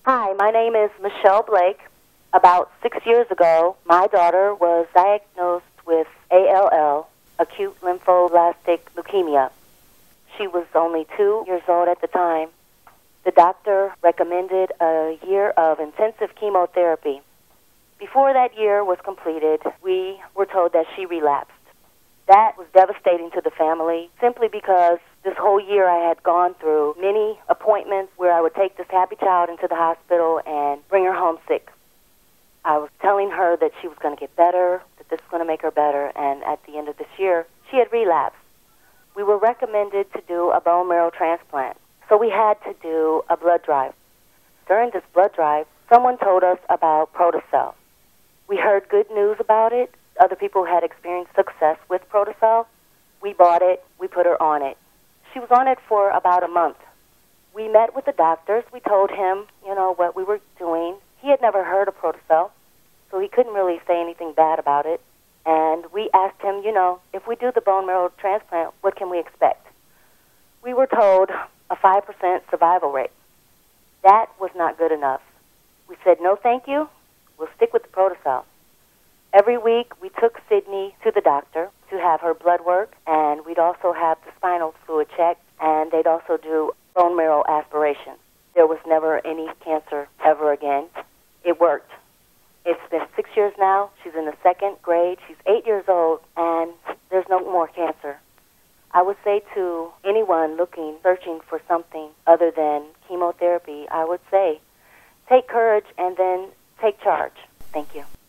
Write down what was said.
Hi, my name is Michelle Blake. About 6 years ago, my daughter was diagnosed with ALL, acute lymphoblastic leukemia. She was only 2 years old at the time. The doctor recommended a year of intensive chemotherapy. Before that year was completed, we were told that she relapsed. That was devastating to the family simply because this whole year I had gone through many appointments where I would take this happy child into the hospital and bring her home sick. I was telling her that she was going to get better, that this was going to make her better, and at the end of this year, she had relapsed. We were recommended to do a bone marrow transplant, so we had to do a blood drive. During this blood drive, someone told us about Protocell. We heard good news about it. Other people had experienced success with Protocell. We bought it. We put her on it. She was on it for about a month. We met with the doctors. We told him, what we were doing. He had never heard of Protocell, so he couldn't really say anything bad about it. And we asked him, if we do the bone marrow transplant, what can we expect? We were told a 5% survival rate. That was not good enough. We said, no, thank you. We'll stick with the Protocell. Every week, we took Sydney to the doctor to have her blood work, and we'd also have the spinal fluid checked, and they'd also do bone marrow aspiration. There was never any cancer ever again. It worked. It's been 6 years now. She's in the second grade. She's 8 years old, and there's no more cancer. I would say to anyone searching for something other than chemotherapy, I would say take courage and then take charge. Thank you.